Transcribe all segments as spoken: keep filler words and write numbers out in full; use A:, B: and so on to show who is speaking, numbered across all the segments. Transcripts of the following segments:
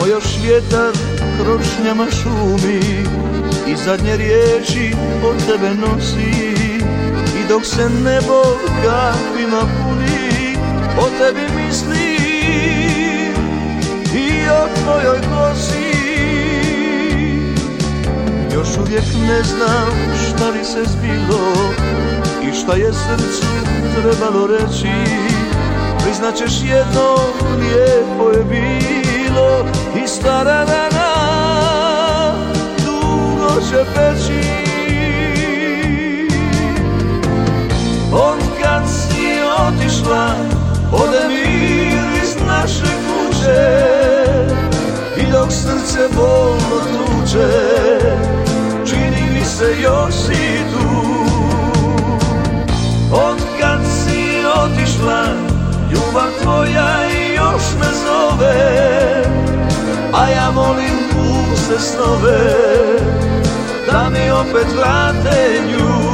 A: tamo još vjetar krošnjama šumi i zadnje riječi od tebe nosi. I dok se nebo kapima puni, o tebi misli i o tvojoj kosi. Još uvijek ne znam šta li se zbilo i šta je srcu trebalo reći. Priznaćeš jedno, lijepo je bilo i stara rana dugo će peći. Od kad si otišla, ode mir iz naše kuće i dok srce bolno tuče, čini mi se još si tu. Od kad si otišla, ljubav tvoja još me zove, a ja molim puste snove da mi opet vrate nju.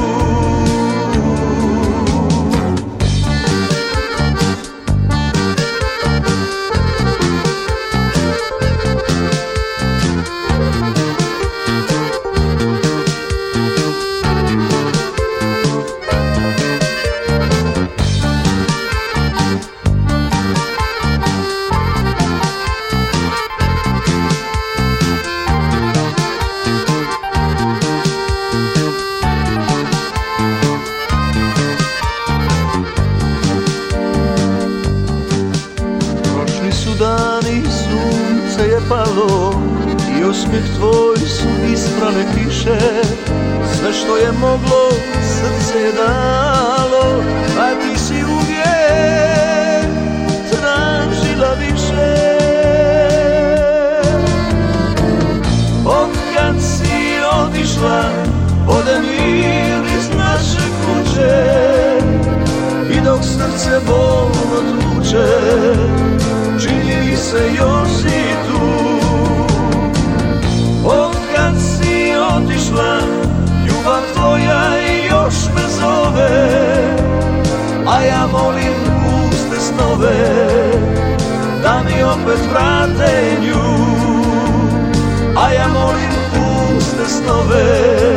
A: Dani, sunce je palo i osmijeh tvoj su isprane kiše. Sve što je moglo, srce je dalo, a ti si uvijek tražila više. Od kad si otišla, ode mir iz naše kuće i dok srce bolno tuče, čini mi se još si tu. Od kad si otišla, ljubav tvoja još me zove, a ja molim puste snove da mi opet vrate nju. A ja molim puste snove